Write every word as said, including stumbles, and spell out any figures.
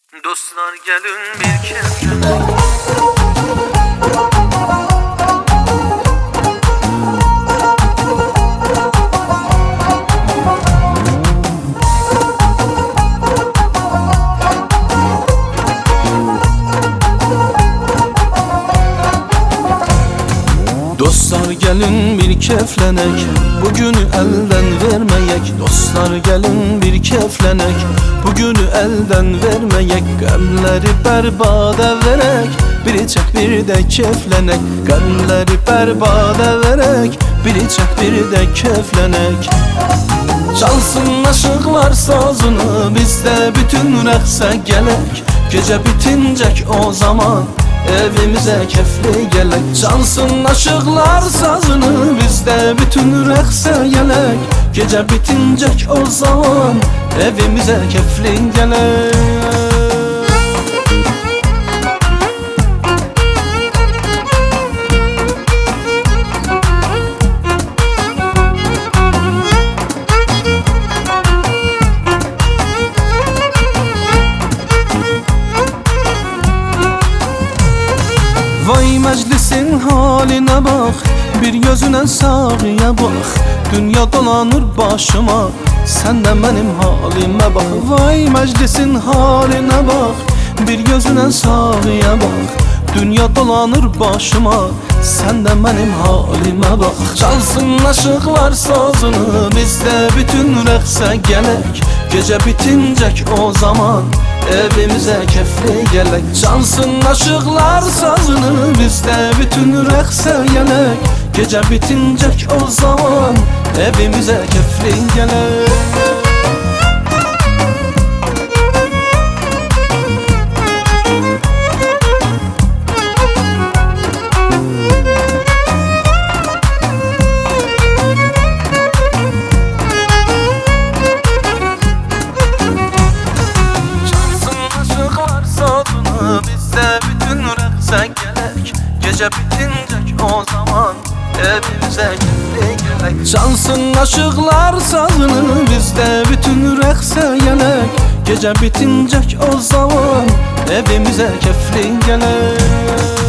Dostlar gelin bir kez. Dostlar gelin bir keflenek, bugünü elden vermeyek. Dostlar gelin bir keflenek, bugünü elden vermeyek. Qəmləri bərbada verək, bir çək bir də keflenek. Qəmləri bərbada verək, bir çək bir də keflenek. Çalsın aşıqlar sazını, biz də bütün rəqsə gələk. Gecə bitincək o zaman evimize kefli gelek. Çalsın aşıqlar sazını, biz de bütün rəqsə gələk. Gecə bitincək o zaman evimize kefli gelek. Vay meclisin haline bak, bir gözüne sağıya bak. Dünya dolanır başıma, sen de benim halime bak. Vay meclisin haline bak, bir gözüne sağıya bak. Dünya dolanır başıma, sen de benim halime bak. Çalsın aşıqlar sazını, biz de bütün rəqsə gələk. Gecə bitincək o zaman evimize kefli gelek. Çalsın aşıqlar sazını, biz de bütün rəqsə gələk. Gecə bitincək o zaman evimize kefli gelek. Bizde bütün rəqsə gələk. Gecə bitincək o zaman evimize kefli gelek. Çalsın aşıqlar sazını, bizde bütün rəqsə gələk. Gecə bitincək o zaman evimize kefli gelek.